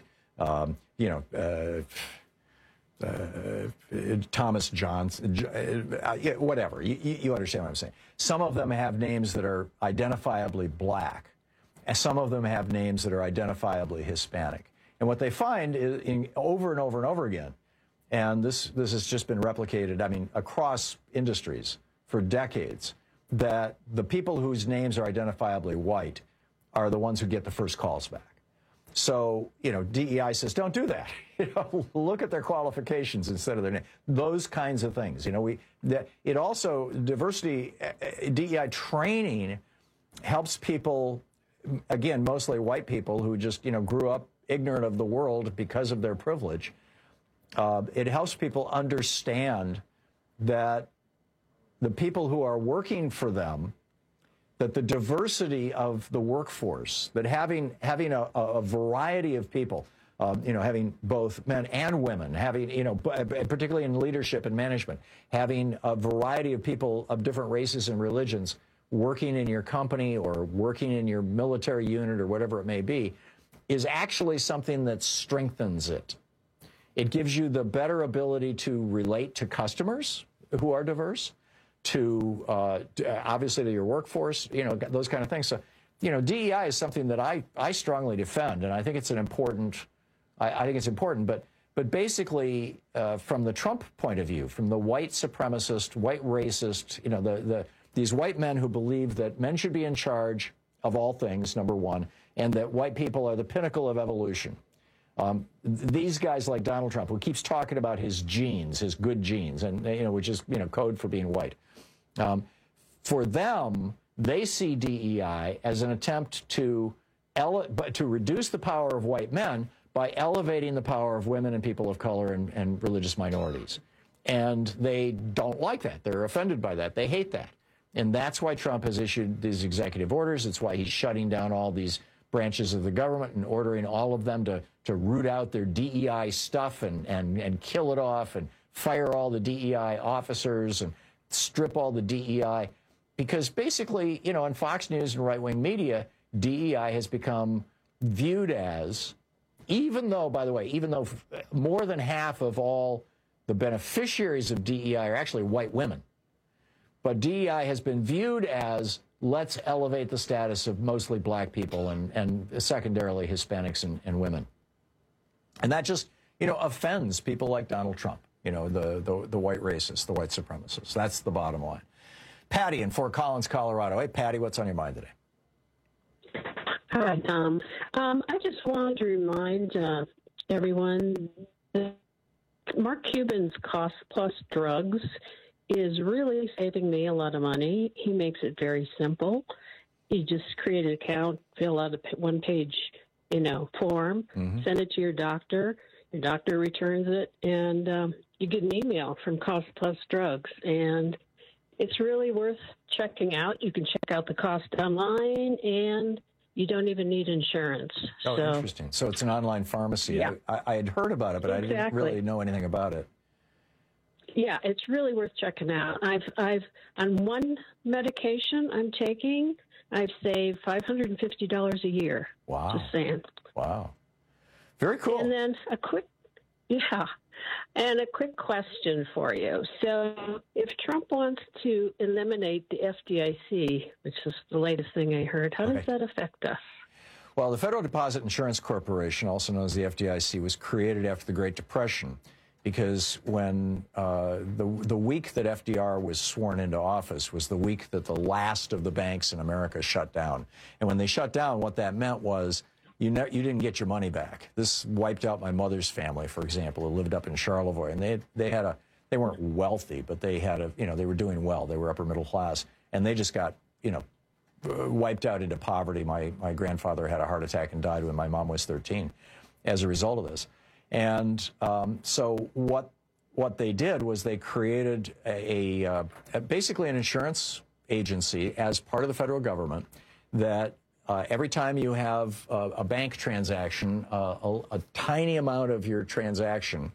Thomas Johnson, whatever. You understand what I'm saying. Some of them have names that are identifiably black, and some of them have names that are identifiably Hispanic. And what they find is, over and over and over again, and this has just been replicated, across industries for decades, that the people whose names are identifiably white are the ones who get the first calls back. So, DEI says, don't do that. Look at their qualifications instead of their name. Those kinds of things. It also, diversity, DEI training helps people, again, mostly white people who just, grew up ignorant of the world because of their privilege. It helps people understand that the people who are working for them, that the diversity of the workforce, that having a variety of people, having both men and women, having, particularly in leadership and management, having a variety of people of different races and religions working in your company or working in your military unit or whatever it may be, is actually something that strengthens it. It gives you the better ability to relate to customers who are diverse, to obviously to your workforce, those kind of things. So, DEI is something that I strongly defend, and I think it's important. I think it's important, but basically, from the Trump point of view, from the white supremacist, white racist, these white men who believe that men should be in charge of all things, number one, and that white people are the pinnacle of evolution. These guys like Donald Trump, who keeps talking about his genes, his good genes, and which is code for being white. For them, they see DEI as an attempt to reduce the power of white men by elevating the power of women and people of color and religious minorities. And they don't like that. They're offended by that. They hate that. And that's why Trump has issued these executive orders. It's why he's shutting down all these branches of the government and ordering all of them to root out their DEI stuff and kill it off and fire all the DEI officers and strip all the DEI. Because basically, on Fox News and right-wing media, DEI has become viewed as, even though more than half of all the beneficiaries of DEI are actually white women, but DEI has been viewed as, let's elevate the status of mostly black people and secondarily Hispanics and women. And that just, offends people like Donald Trump, the white racists, the white supremacists. That's the bottom line. Patty in Fort Collins, Colorado. Hey, Patty, what's on your mind today? Hi, Tom. I just wanted to remind everyone that Mark Cuban's Cost Plus Drugs is really saving me a lot of money. He makes it very simple. You just create an account, fill out a one-page, form, send it to your doctor. Your doctor returns it, and you get an email from Cost Plus Drugs. And it's really worth checking out. You can check out the cost online, and you don't even need insurance. Oh, interesting. So it's an online pharmacy. Yeah. I had heard about it, but Exactly. I didn't really know anything about it. Yeah, it's really worth checking out. I've on one medication I'm taking, I've saved $550 a year. Wow. Just saying. Wow. Very cool. And then a quick question for you. So if Trump wants to eliminate the FDIC, which is the latest thing I heard, how does that affect us? Well, the Federal Deposit Insurance Corporation, also known as the FDIC, was created after the Great Depression because when the week that FDR was sworn into office was the week that the last of the banks in America shut down. And when they shut down, what that meant was you didn't get your money back. This wiped out my mother's family, for example, who lived up in Charlevoix, and they weren't wealthy, but they were doing well. They were upper middle class, and they just got wiped out into poverty. My grandfather had a heart attack and died when my mom was 13 as a result of this. And so what they did was they created basically an insurance agency as part of the federal government that every time you have a bank transaction, a tiny amount of your transaction,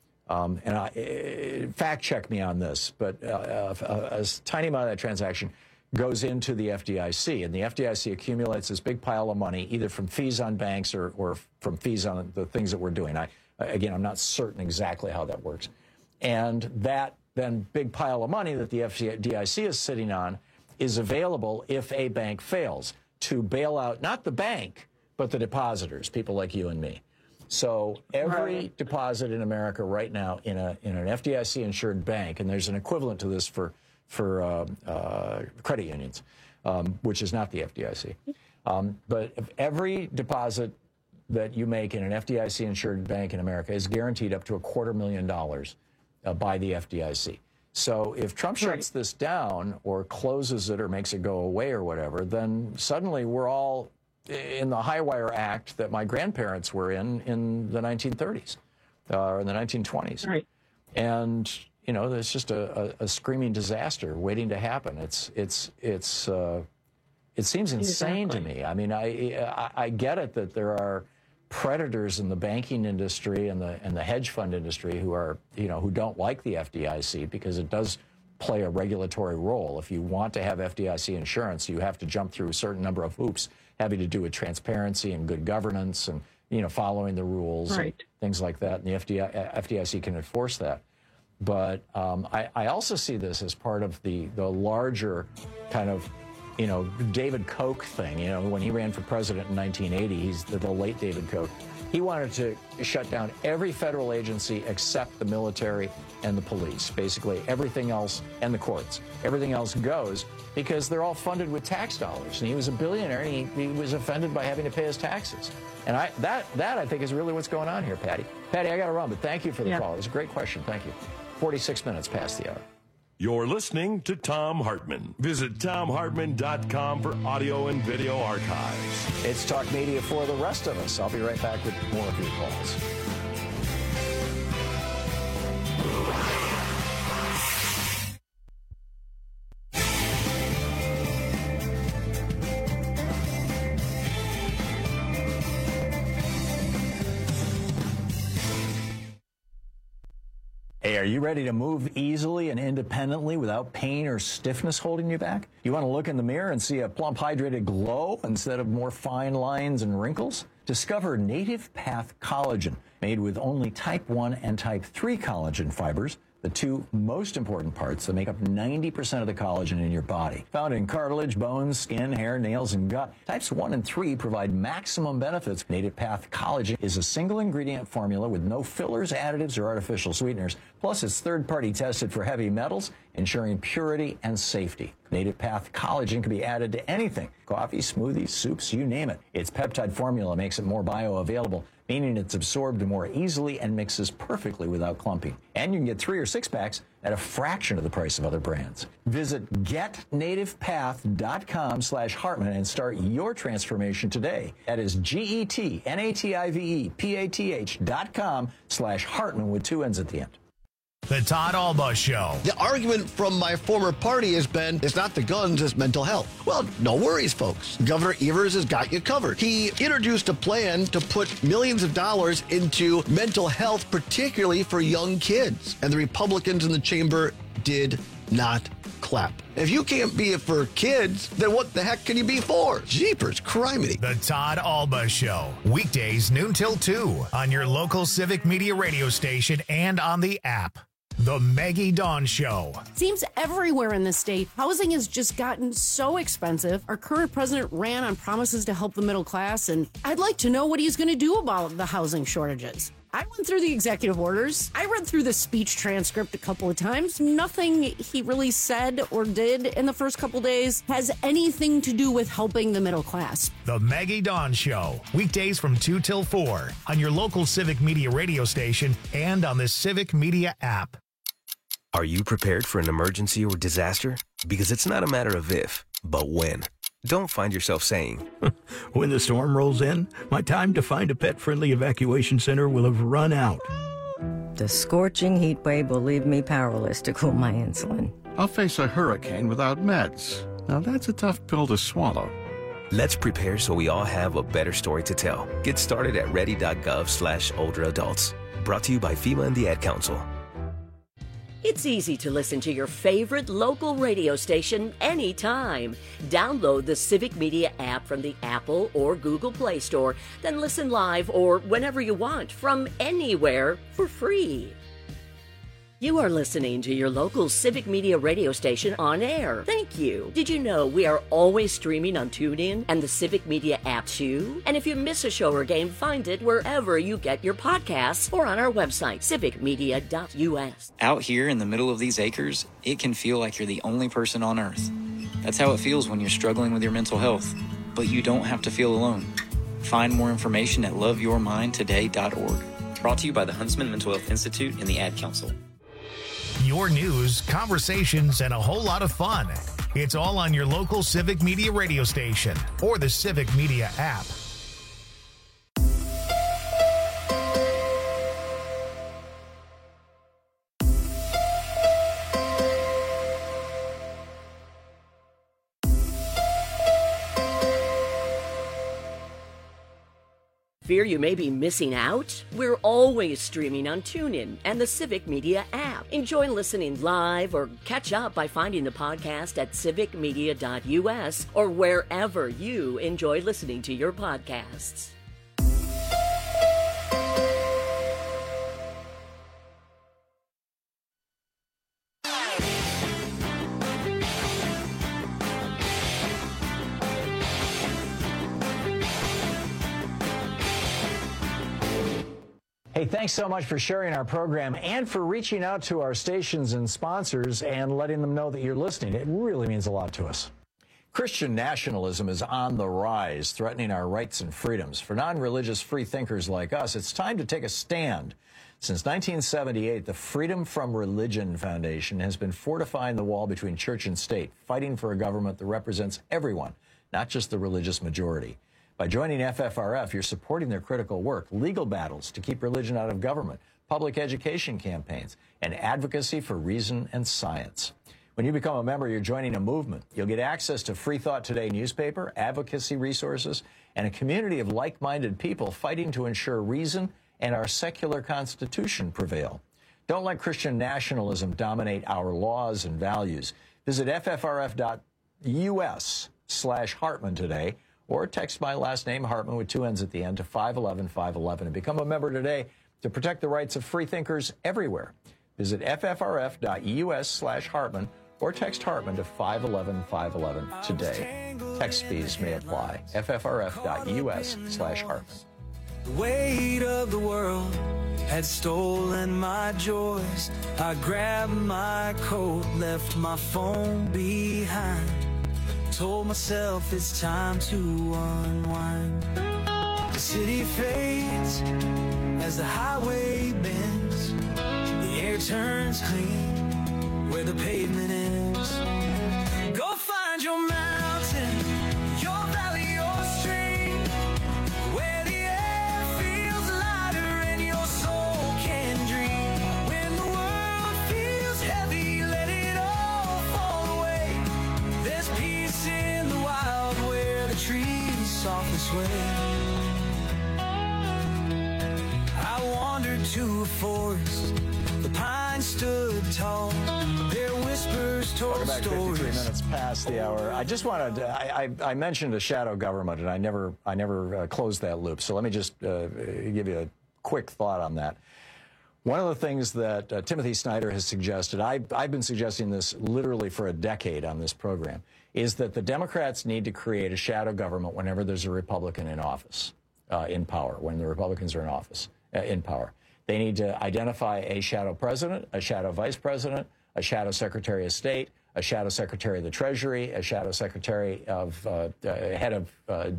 fact check me on this, but a tiny amount of that transaction goes into the FDIC, and the FDIC accumulates this big pile of money, either from fees on banks or from fees on the things that we're doing. I'm not certain exactly how that works. And that then big pile of money that the FDIC is sitting on is available if a bank fails to bail out not the bank, but the depositors, people like you and me. So every deposit in America right now in an FDIC-insured bank, and there's an equivalent to this for credit unions, which is not the FDIC. But if every deposit that you make in an FDIC-insured bank in America is guaranteed up to $250,000 by the FDIC. So if Trump shuts this down or closes it or makes it go away or whatever, then suddenly we're all in the Highwire Act that my grandparents were in the 1930s or in the 1920s. Right. And there's just a screaming disaster waiting to happen. It seems insane to me. I mean, I get it that there are predators in the banking industry and the hedge fund industry who don't like the FDIC because it does play a regulatory role. If you want to have FDIC insurance, you have to jump through a certain number of hoops having to do with transparency and good governance and following the rules and things like that. And the FDIC can enforce that. But I also see this as part of the larger kind of, David Koch thing. When he ran for president in 1980, he's the late David Koch. He wanted to shut down every federal agency except the military and the police. Basically, everything else, and the courts. Everything else goes because they're all funded with tax dollars. And he was a billionaire, and he was offended by having to pay his taxes. And that I think is really what's going on here, Patty. Patty, I got to run, but thank you for the call. It was a great question. Thank you. 46 minutes past the hour. You're listening to Thom Hartmann. Visit ThomHartmann.com for audio and video archives. It's Talk Media for the rest of us. I'll be right back with more of your calls. Hey, are you ready to move easily and independently without pain or stiffness holding you back? You want to look in the mirror and see a plump, hydrated glow instead of more fine lines and wrinkles? Discover Native Path Collagen, made with only type 1 and type 3 collagen fibers, the two most important parts that make up 90% of the collagen in your body. Found in cartilage, bones, skin, hair, nails, and gut, types 1 and 3 provide maximum benefits. Native Path Collagen is a single-ingredient formula with no fillers, additives, or artificial sweeteners. Plus, it's third-party tested for heavy metals, ensuring purity and safety. Native Path Collagen can be added to anything. Coffee, smoothies, soups, you name it. Its peptide formula makes it more bioavailable, meaning it's absorbed more easily and mixes perfectly without clumping. And you can get 3 or 6 packs at a fraction of the price of other brands. Visit getnativepath.com/Hartmann and start your transformation today. That is GETNATIVEPATH.com/Hartmann with 2 N's at the end. The Todd Alba Show. The argument from my former party has been, it's not the guns, it's mental health. Well, no worries, folks. Governor Evers has got you covered. He introduced a plan to put millions of dollars into mental health, particularly for young kids. And the Republicans in the chamber did not clap. If you can't be it for kids, then what the heck can you be for? Jeepers, criminy. The Todd Alba Show. Weekdays noon till 2 on your local Civic Media radio station and on the app. The Maggie Dawn Show. Seems everywhere in the state, housing has just gotten so expensive. Our current president ran on promises to help the middle class, and I'd like to know what he's going to do about the housing shortages. I went through the executive orders. I read through the speech transcript a couple of times. Nothing he really said or did in the first couple days has anything to do with helping the middle class. The Maggie Dawn Show. Weekdays from 2 till 4 on your local Civic Media radio station and on the Civic Media app. Are you prepared for an emergency or disaster? Because it's not a matter of if, but when. Don't find yourself saying, when the storm rolls in, my time to find a pet-friendly evacuation center will have run out. The scorching heat wave will leave me powerless to cool my insulin. I'll face a hurricane without meds. Now that's a tough pill to swallow. Let's prepare so we all have a better story to tell. Get started at ready.gov/older adults. Brought to you by FEMA and the Ad Council. It's easy to listen to your favorite local radio station anytime. Download the Civic Media app from the Apple or Google Play Store, then listen live or whenever you want from anywhere for free. You are listening to your local Civic Media radio station on air. Thank you. Did you know we are always streaming on TuneIn and the Civic Media app too? And if you miss a show or game, find it wherever you get your podcasts or on our website, civicmedia.us. Out here in the middle of these acres, it can feel like you're the only person on earth. That's how it feels when you're struggling with your mental health. But you don't have to feel alone. Find more information at loveyourmindtoday.org. Brought to you by the Huntsman Mental Health Institute and the Ad Council. Your news, conversations, and a whole lot of fun. It's all on your local Civic Media radio station or the Civic Media app. Fear you may be missing out? We're always streaming on TuneIn and the Civic Media app. Enjoy listening live or catch up by finding the podcast at civicmedia.us or wherever you enjoy listening to your podcasts. Hey, thanks so much for sharing our program and for reaching out to our stations and sponsors and letting them know that you're listening. It really means a lot to us. Christian nationalism is on the rise, threatening our rights and freedoms. For non-religious free thinkers like us, it's time to take a stand. Since 1978, the Freedom from Religion Foundation has been fortifying the wall between church and state, fighting for a government that represents everyone, not just the religious majority. By joining FFRF, you're supporting their critical work, legal battles to keep religion out of government, public education campaigns, and advocacy for reason and science. When you become a member, you're joining a movement. You'll get access to Free Thought Today newspaper, advocacy resources, and a community of like-minded people fighting to ensure reason and our secular constitution prevail. Don't let Christian nationalism dominate our laws and values. Visit ffrf.us/Hartman today, or text my last name, Hartman, with 2 N's at the end, to 511-511 and become a member today to protect the rights of free thinkers everywhere. Visit ffrf.us/Hartman or text Hartman to 511-511 today. Text fees may apply. ffrf.us/Hartman. The weight of the world had stolen my joys. I grabbed my coat, left my phone behind. Told myself it's time to unwind. The city fades as the highway bends. The air turns clean where the pavement ends. Go find your mountain, your valley, your stream, where the air feels lighter and your soul can dream. When the world sway. I wandered to a forest, the pines stood tall, their whispers told Welcome back, stories. 53 minutes past the hour. I just wanted to, I mentioned a shadow government, and I never closed that loop. So let me just give you a quick thought on that. One of the things that Timothy Snyder has suggested, I've been suggesting this literally for a decade on this program, is that the Democrats need to create a shadow government whenever there's a Republican in office, in power, when the Republicans are in office, in power. They need to identify a shadow president, a shadow vice president, a shadow secretary of state, a shadow secretary of the Treasury, a shadow secretary of head of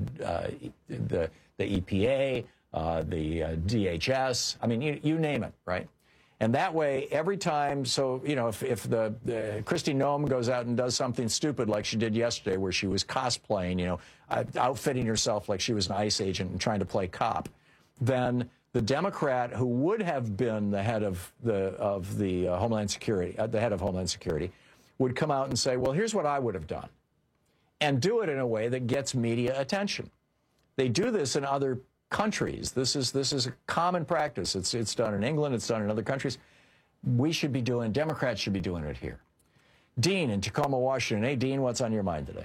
the EPA, the DHS. I mean, you name it, right? And that way, every time, so, you know, if the Kristi Noem goes out and does something stupid like she did yesterday where she was cosplaying, you know, outfitting herself like she was an ICE agent and trying to play cop, then the Democrat who would have been the head of the Homeland Security, the head of Homeland Security, would come out and say, well, here's what I would have done, and do it in a way that gets media attention. They do this in other countries. This is a common practice. It's done in England. It's done in other countries. Democrats should be doing it here. Dean in Tacoma, Washington. Hey, Dean, what's on your mind today?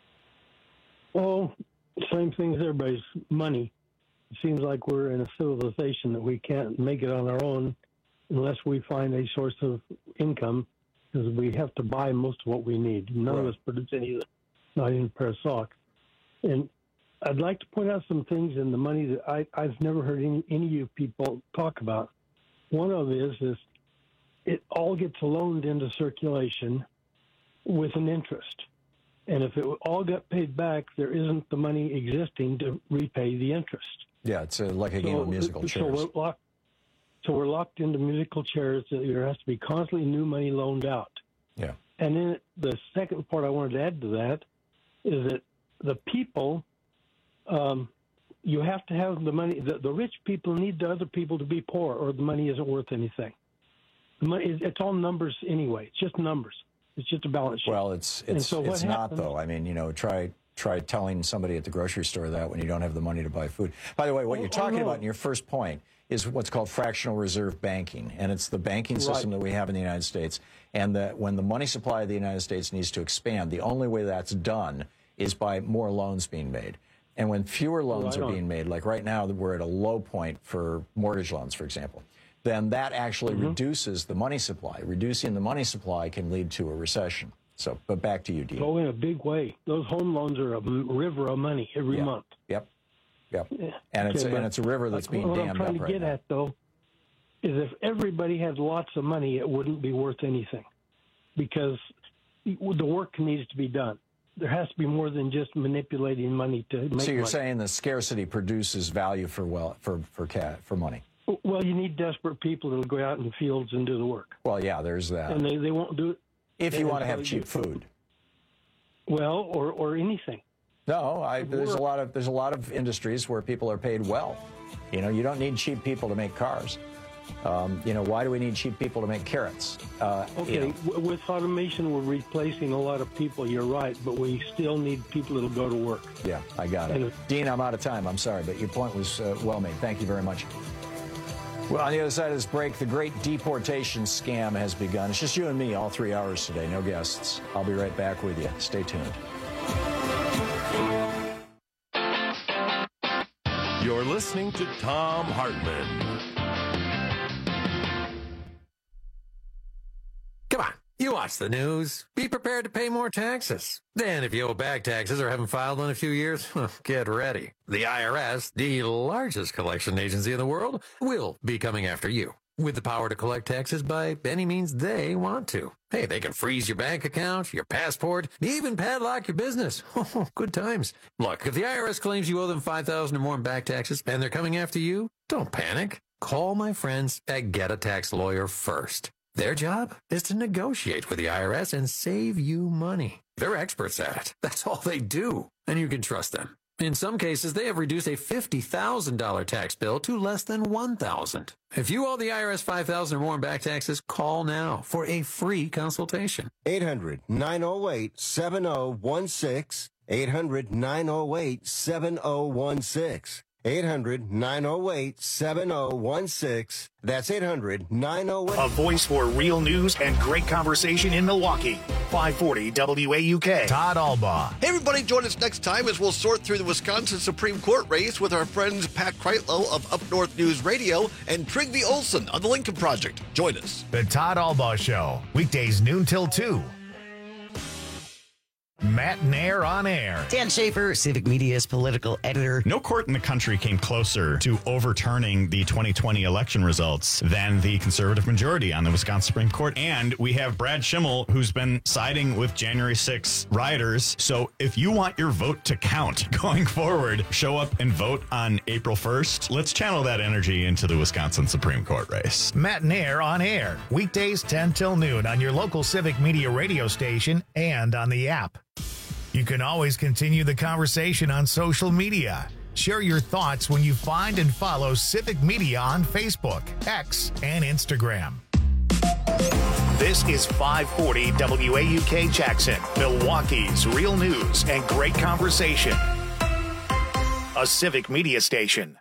Well, same thing as everybody's, money. It seems like we're in a civilization that we can't make it on our own unless we find a source of income, because we have to buy most of what we need. None of us produce any of it, not even a pair of socks. And I'd like to point out some things in the money that I've never heard any of you people talk about. One of it is it all gets loaned into circulation with an interest. And if it all got paid back, there isn't the money existing to repay the interest. Yeah, it's like a game of musical chairs. So we're locked into musical chairs. There has to be constantly new money loaned out. Yeah. And then the second part I wanted to add to that is that the people, you have to have the money. The rich people need the other people to be poor, or the money isn't worth anything. The money, it's all numbers anyway. It's just numbers. It's just a balance sheet. Well, it's not, though. I mean, you know, try telling somebody at the grocery store that when you don't have the money to buy food. By the way, what you're talking about in your first point is what's called fractional reserve banking, and it's the banking system that we have in the United States. And that when the money supply of the United States needs to expand, the only way that's done is by more loans being made. And when fewer loans are being made, like right now we're at a low point for mortgage loans, for example, then that actually reduces the money supply. Reducing the money supply can lead to a recession. So, but back to you, Dean. Oh, in a big way. Those home loans are a river of money every month. Yep. Yeah. And it's a river that's being dammed up right now. What I'm trying to get at, though, is if everybody had lots of money, it wouldn't be worth anything, because the work needs to be done. There has to be more than just manipulating money to make money. So you're saying the scarcity produces value for money? Well, you need desperate people that'll go out in the fields and do the work. Well, yeah, there's that. And they won't do it. If you want to have cheap food. Well, or anything. No, there's a lot of industries where people are paid well. You know, you don't need cheap people to make cars. You know, why do we need cheap people to make carrots? Okay, with automation, we're replacing a lot of people. You're right, but we still need people that'll go to work. Yeah, I got it. Dean, I'm out of time. I'm sorry, but your point was well made. Thank you very much. Well, on the other side of this break, the great deportation scam has begun. It's just you and me all 3 hours today, no guests. I'll be right back with you. Stay tuned. You're listening to Thom Hartmann. Come on, you watch the news. Be prepared to pay more taxes. Then if you owe back taxes or haven't filed in a few years, get ready. The IRS, the largest collection agency in the world, will be coming after you with the power to collect taxes by any means they want to. Hey, they can freeze your bank account, your passport, even padlock your business. Good times. Look, if the IRS claims you owe them $5,000 or more in back taxes and they're coming after you, don't panic. Call my friends at Get a Tax Lawyer first. Their job is to negotiate with the IRS and save you money. They're experts at it. That's all they do. And you can trust them. In some cases, they have reduced a $50,000 tax bill to less than $1,000. If you owe the IRS $5,000 or more in back taxes, call now for a free consultation. 800-908-7016. 800-908-7016. 800-908-7016. That's 800-908. A voice for real news and great conversation in Milwaukee. 540 WAUK. Todd Albaugh. Hey, everybody, join us next time as we'll sort through the Wisconsin Supreme Court race with our friends Pat Kreitlow of Up North News Radio and Trygve Olsen on the Lincoln Project. Join us. The Todd Albaugh Show. Weekdays noon till 2. Matt Nair on air. Dan Schaefer, Civic Media's political editor. No court in the country came closer to overturning the 2020 election results than the conservative majority on the Wisconsin Supreme Court. And we have Brad Schimmel, who's been siding with January 6 rioters. So if you want your vote to count going forward, show up and vote on April 1st. Let's channel that energy into the Wisconsin Supreme Court race. Matt Nair on air. Weekdays 10 till noon on your local Civic Media radio station and on the app. You can always continue the conversation on social media. Share your thoughts when you find and follow Civic Media on Facebook, X, and Instagram. This is 540 WAUK Jackson, Milwaukee's real news and great conversation. A Civic Media station.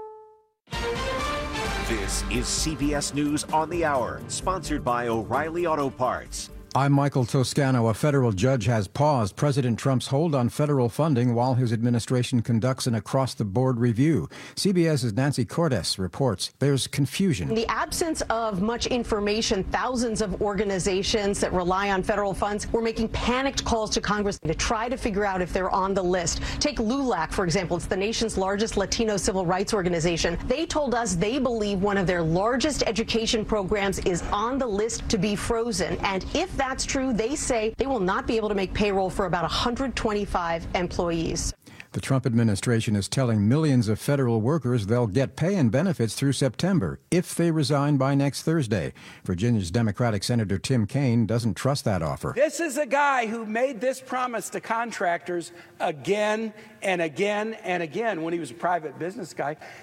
This is CBS News on the Hour, sponsored by O'Reilly Auto Parts. I'm Michael Toscano. A federal judge has paused President Trump's hold on federal funding while his administration conducts an across-the-board review. CBS's Nancy Cordes reports there's confusion. In the absence of much information, thousands of organizations that rely on federal funds were making panicked calls to Congress to try to figure out if they're on the list. Take LULAC, for example. It's the nation's largest Latino civil rights organization. They told us they believe one of their largest education programs is on the list to be frozen. And if that's true, they say they will not be able to make payroll for about 125 employees. The Trump administration is telling millions of federal workers they'll get pay and benefits through September if they resign by next Thursday. Virginia's Democratic Senator Tim Kaine doesn't trust that offer. This is a guy who made this promise to contractors again and again and again when he was a private business guy.